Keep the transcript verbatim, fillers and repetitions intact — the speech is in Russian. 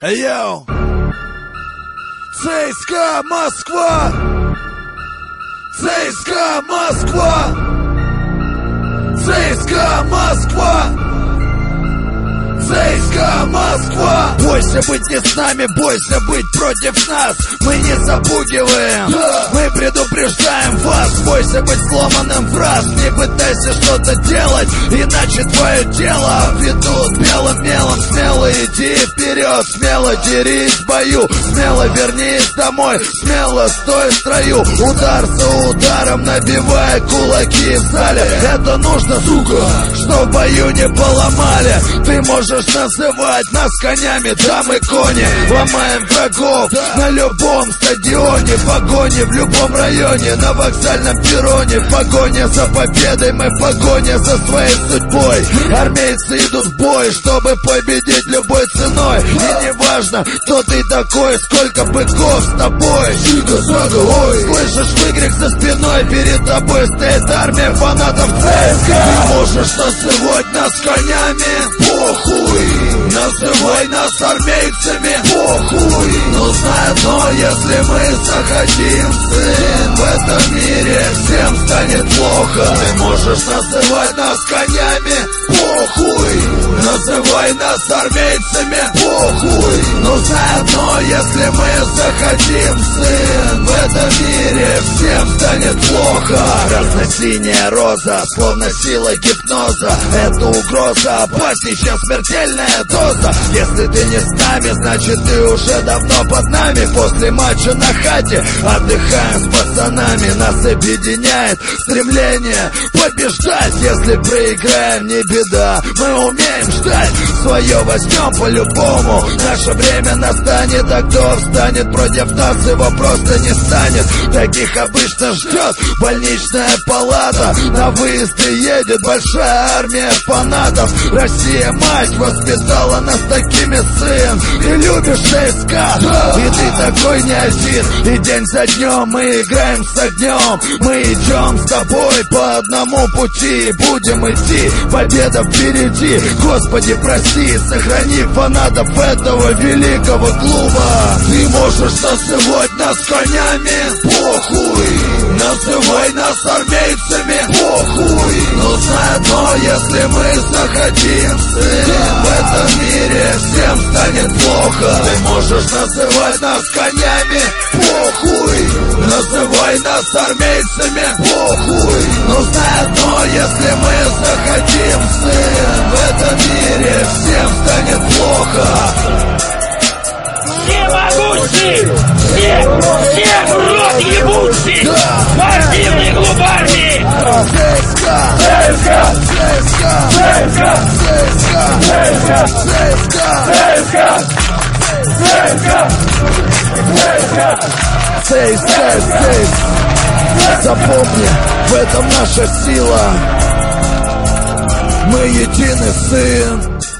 Йоу! ЦСКА Москва! ЦСКА Москва! ЦСКА Москва! ЦСКА Москва! Бойся быть не с нами, бойся быть против нас. Мы не запугиваем, да. Мы предупреждаем вас. Бойся быть сломанным в раз. Не пытайся что-то делать, иначе твое тело обведут белым мелом. Смело иди вперед, смело дерись в бою, смело вернись домой, смело стой в строю. Удар за ударом, набивая кулаки в зале. Это нужно, сука, что в бою не поломали. Ты можешь называть нас конями, да мы кони. Ломаем врагов на любом стадионе, в погоне в любом районе, на вокзальном перроне. В погоне за победой, мы в погоне за своей судьбой. Армейцы идут в бой, чтобы победить любой ценой. И не важно, кто ты такой, сколько быков с тобой. Сига, сага, ой. Слышишь выкрик за спиной, перед тобой стоит армия фанатов ЦСКА. Ты можешь называть нас конями, похуй. Называй нас армейцами, похуй. Но знай одно, если мы захотим, сын, в этом мире всем станет плохо. Ты можешь называть нас конями, похуй. Называй нас армейцами, похуй. Но знай одно, если мы захотим, сын, в этом мире всем станет плохо. Красно-синяя роза, словно сила гипноза. Это угроза опасней, чем смертельная доза. Если ты не с нами, значит ты уже давно под нами. После матча на хате отдыхаем с пацанами. Нас объединяет стремление побеждать. Если проиграем, не беда, мы умеем ждать. Свое возьмем по-любому. Наше время настанет, а кто встанет против нас, его просто не станет. Таких обычно ждет больничная палата. На выезды едет большая армия фанатов. Россия, мать, воспитала нас такими, сын. Ты любишь ЦСКА, да. И ты такой не один. И день за днем мы играем с огнем. Мы идем с тобой по одному пути. Будем идти, победа впереди. Господи, прости, сохрани фанатов этого великого клуба. Ты можешь называть нас конями, похуй. Называй нас армейцами, похуй. Но знай одно, если мы захотим, сын, в этом мире всем станет плохо. Ты можешь называть нас конями, похуй. Называй нас армейцами, похуй. Но знай одно, если мы захотим, сын, в этом мире всем станет плохо. Все могущие, все, все рот ебучие, да. Спортивный клуб армии. ЦСКА, ЦСКА, ЦСКА, ЦСКА, ЦСКА, ЦСКА, ЦСКА, ЦСКА, ЦСКА здесь. Запомни, в этом наша сила. Мы едины, сын.